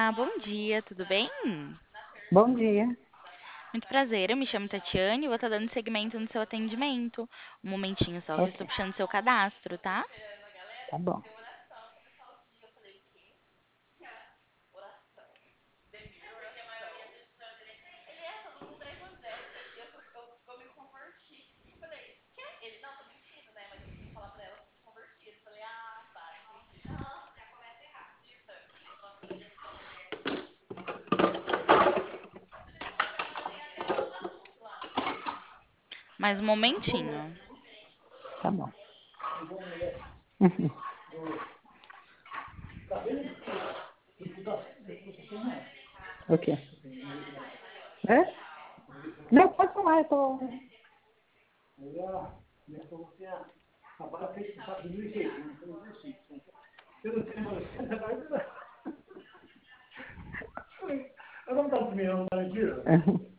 Olá, bom dia, tudo bem? Bom dia. Muito prazer, eu me chamo Tatiane e vou estar dando seguimento no seu atendimento. Um momentinho só que eu Ok, estou puxando seu cadastro, tá? tá bom. Mais um momentinho. Tá bom. Ok. É? Não, pode falar, eu tô. Eu não tá terminando a mentira.